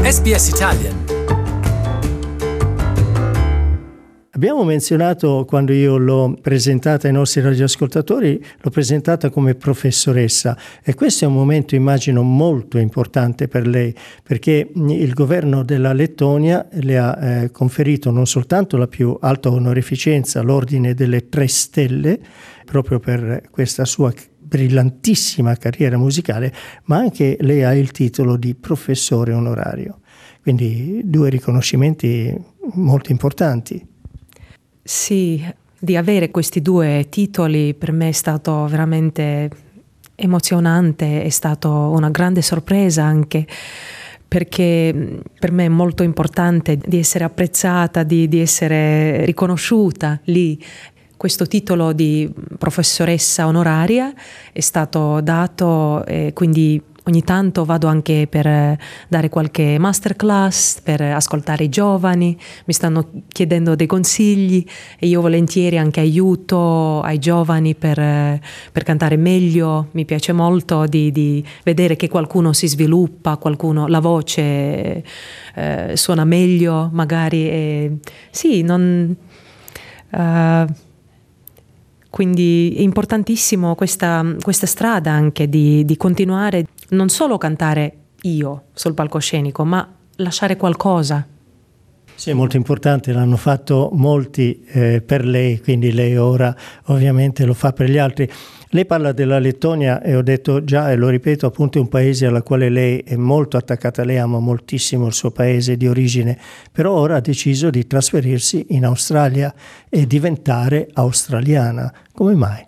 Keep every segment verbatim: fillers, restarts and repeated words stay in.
S B S Italian. Abbiamo menzionato, quando io l'ho presentata ai nostri radioascoltatori, l'ho presentata come professoressa, e questo è un momento, immagino, molto importante per lei, perché il governo della Lettonia le ha eh, conferito non soltanto la più alta onorificenza, l'ordine delle tre stelle, proprio per questa sua brillantissima carriera musicale, ma anche lei ha il titolo di professore onorario. Quindi due riconoscimenti molto importanti. Sì, di avere questi due titoli per me è stato veramente emozionante, è stato una grande sorpresa anche, perché per me è molto importante di essere apprezzata, di, di essere riconosciuta lì. Questo titolo di professoressa onoraria è stato dato, e quindi ogni tanto vado anche per dare qualche masterclass, per ascoltare i giovani, mi stanno chiedendo dei consigli e io volentieri anche aiuto ai giovani per, per cantare meglio. Mi piace molto di, di vedere che qualcuno si sviluppa, qualcuno la voce eh, suona meglio magari. E, sì, non... Uh, Quindi è importantissimo questa, questa strada anche di, di continuare, non solo cantare io sul palcoscenico, ma lasciare qualcosa. Sì, è molto importante, l'hanno fatto molti eh, per lei, quindi lei ora ovviamente lo fa per gli altri. Lei parla della Lettonia e ho detto già, e lo ripeto, appunto è un paese alla quale lei è molto attaccata, lei ama moltissimo il suo paese di origine, però ora ha deciso di trasferirsi in Australia e diventare australiana. Come mai?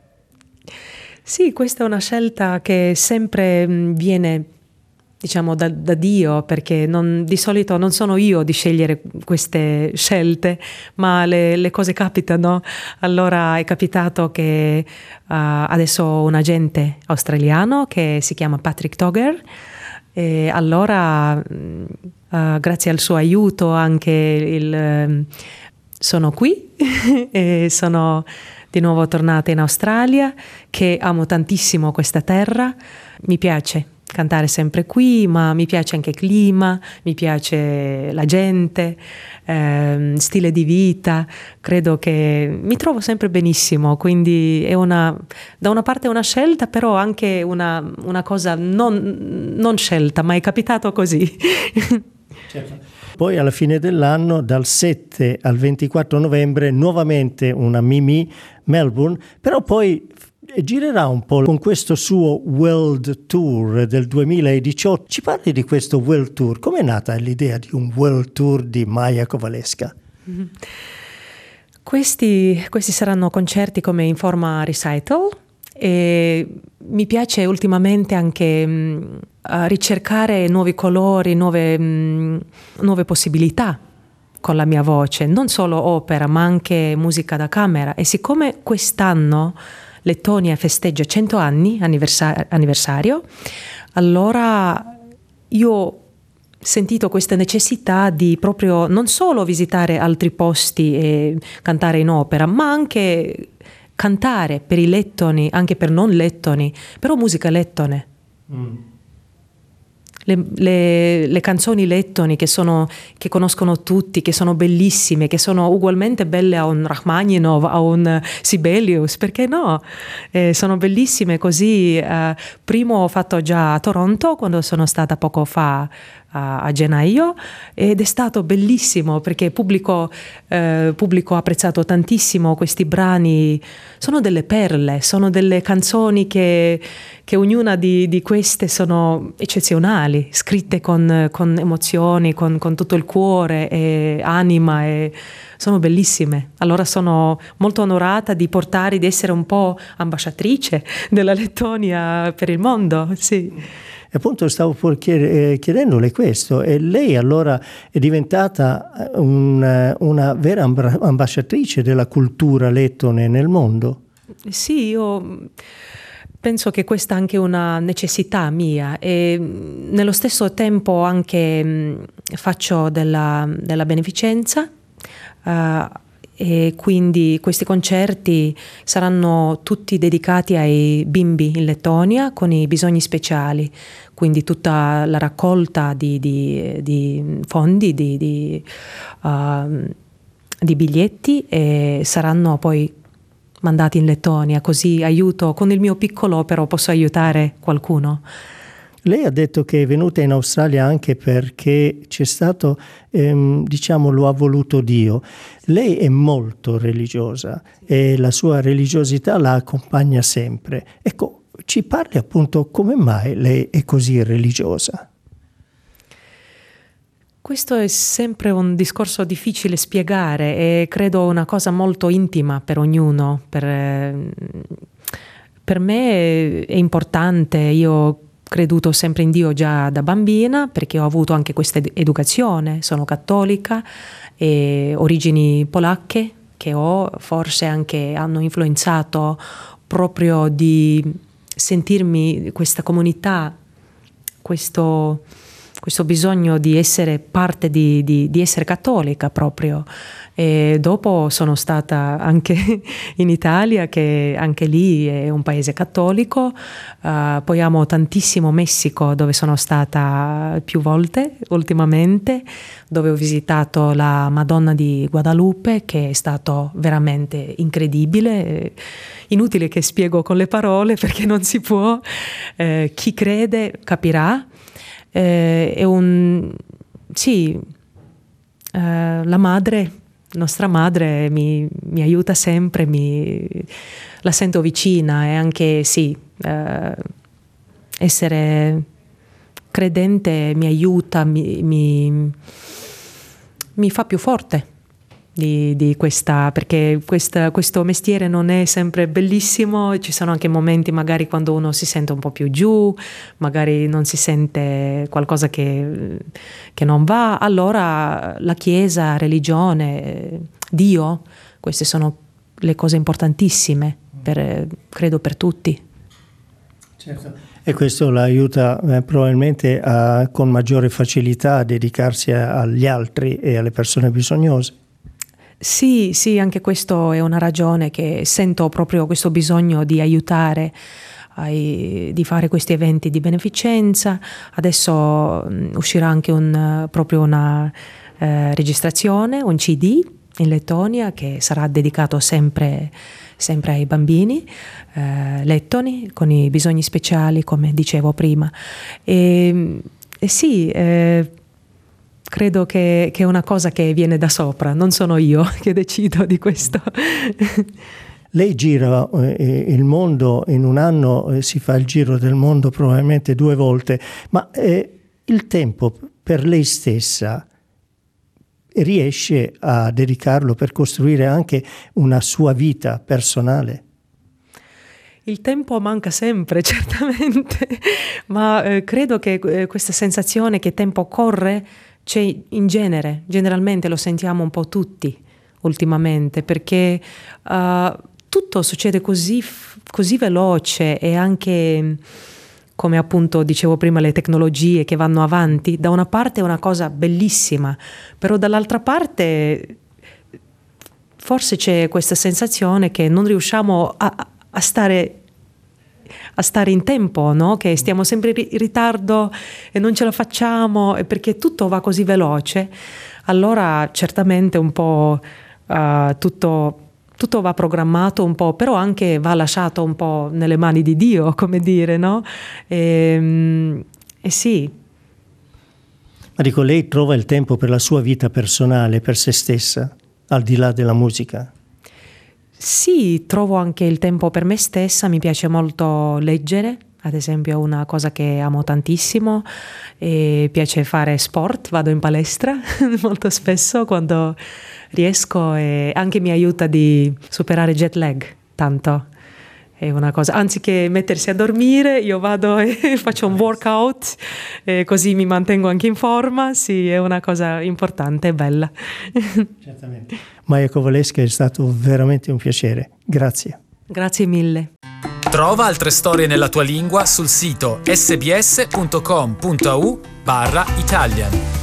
Sì, questa è una scelta che sempre viene, diciamo, da, da Dio, perché non, di solito non sono io di scegliere queste scelte, ma le, le cose capitano. Allora è capitato che uh, adesso ho un agente australiano che si chiama Patrick Togger, e allora uh, grazie al suo aiuto anche il, uh, sono qui e sono di nuovo tornata in Australia, che amo tantissimo questa terra. Mi piace cantare sempre qui, ma mi piace anche il clima, mi piace la gente, ehm, stile di vita. Credo che mi trovo sempre benissimo, quindi è una, da una parte una scelta, però anche una, una cosa non, non scelta, ma è capitato così. Certo. Poi alla fine dell'anno, dal sette al ventiquattro novembre, nuovamente una Mimi Melbourne, però poi girerà un po' con questo suo World Tour del duemiladiciotto. Ci parli di questo World Tour? Com'è nata l'idea di un World Tour di Maja Kowalewska? Mm-hmm. Questi, questi saranno concerti come in forma recital, e mi piace ultimamente anche mh, ricercare nuovi colori, nuove, mh, nuove possibilità con la mia voce, non solo opera ma anche musica da camera. E siccome quest'anno Lettonia festeggia cento anni anniversa- anniversario, allora io ho sentito questa necessità di proprio non solo visitare altri posti e cantare in opera, ma anche cantare per i lettoni, anche per non lettoni, però musica lettone. Mm. Le, le, le canzoni lettoni che sono, che conoscono tutti, che sono bellissime, che sono ugualmente belle a un Rachmaninov, a un Sibelius, perché no? Eh, sono bellissime così. Eh, primo ho fatto già a Toronto, quando sono stata poco fa a, a gennaio, ed è stato bellissimo perché il pubblico, eh, pubblico ha apprezzato tantissimo questi brani. Sono delle perle, sono delle canzoni che, che ognuna di, di queste sono eccezionali, scritte con, con emozioni, con, con tutto il cuore e anima, e sono bellissime. Allora sono molto onorata di portare, di essere un po' ambasciatrice della Lettonia per il mondo, sì. E appunto stavo chiedendole questo, e lei allora è diventata un, una vera ambasciatrice della cultura lettone nel mondo? Sì, io penso che questa è anche una necessità mia, e nello stesso tempo anche faccio della, della beneficenza, uh, e quindi questi concerti saranno tutti dedicati ai bimbi in Lettonia con i bisogni speciali, quindi tutta la raccolta di, di, di fondi, di, di, uh, di biglietti e saranno poi mandati in Lettonia, così aiuto, con il mio piccolo però posso aiutare qualcuno. Lei ha detto che è venuta in Australia anche perché c'è stato, ehm, diciamo, lo ha voluto Dio. Lei è molto religiosa e la sua religiosità la accompagna sempre. Ecco, ci parli appunto come mai lei è così religiosa? Questo è sempre un discorso difficile spiegare e credo una cosa molto intima per ognuno. Per, per me è importante, io ho creduto sempre in Dio già da bambina perché ho avuto anche questa educazione, sono cattolica e origini polacche che ho, forse anche hanno influenzato proprio di sentirmi questa comunità, questo... questo bisogno di essere parte di, di, di essere cattolica proprio. E dopo sono stata anche in Italia, che anche lì è un paese cattolico. Uh, poi amo tantissimo Messico, dove sono stata più volte ultimamente, dove ho visitato la Madonna di Guadalupe, che è stato veramente incredibile. Inutile che spiego con le parole perché non si può. Eh, chi crede capirà. Eh, è un sì eh, la madre, nostra madre mi, mi aiuta sempre, mi, la sento vicina e anche sì eh, essere credente mi aiuta, mi, mi, mi fa più forte di, di questa, perché questa, questo mestiere non è sempre bellissimo, ci sono anche momenti magari quando uno si sente un po' più giù, magari non si sente qualcosa che, che non va, allora la Chiesa, religione, Dio, queste sono le cose importantissime, per, credo per tutti. Certo. E questo la aiuta eh, probabilmente a, con maggiore facilità a dedicarsi a, agli altri e alle persone bisognose. Sì, sì, anche questo è una ragione che sento proprio questo bisogno di aiutare, ai, di fare questi eventi di beneficenza. Adesso um, uscirà anche un, proprio una eh, registrazione, un C D in Lettonia che sarà dedicato sempre, sempre ai bambini eh, lettoni con i bisogni speciali, come dicevo prima. E, e sì, eh, credo che, che è una cosa che viene da sopra, non sono io che decido di questo. Lei gira eh, il mondo, in un anno eh, si fa il giro del mondo probabilmente due volte, ma eh, il tempo per lei stessa riesce a dedicarlo per costruire anche una sua vita personale? Il tempo manca sempre, certamente, ma eh, credo che eh, questa sensazione che il tempo corre c'è in genere, generalmente lo sentiamo un po' tutti ultimamente, perché uh, tutto succede così, così veloce e anche, come appunto dicevo prima, le tecnologie che vanno avanti, da una parte è una cosa bellissima, però dall'altra parte forse c'è questa sensazione che non riusciamo a, a stare a stare in tempo, no? Che stiamo sempre in ritardo e non ce la facciamo, perché tutto va così veloce. Allora certamente un po' uh, tutto, tutto va programmato un po', però anche va lasciato un po' nelle mani di Dio, come dire, no? E, e sì. Ma dico, lei trova il tempo per la sua vita personale, per se stessa, al di là della musica? Sì, trovo anche il tempo per me stessa, mi piace molto leggere, ad esempio è una cosa che amo tantissimo, e piace fare sport, vado in palestra molto spesso quando riesco e anche mi aiuta di superare jet lag, tanto. È una cosa, anziché mettersi a dormire, io vado e faccio un workout e così mi mantengo anche in forma. Sì, è una cosa importante e bella. Certamente. Maja Kovalevska, è stato veramente un piacere. Grazie. Grazie mille. Trova altre storie nella tua lingua sul sito sbs punto com punto a u barra Italian.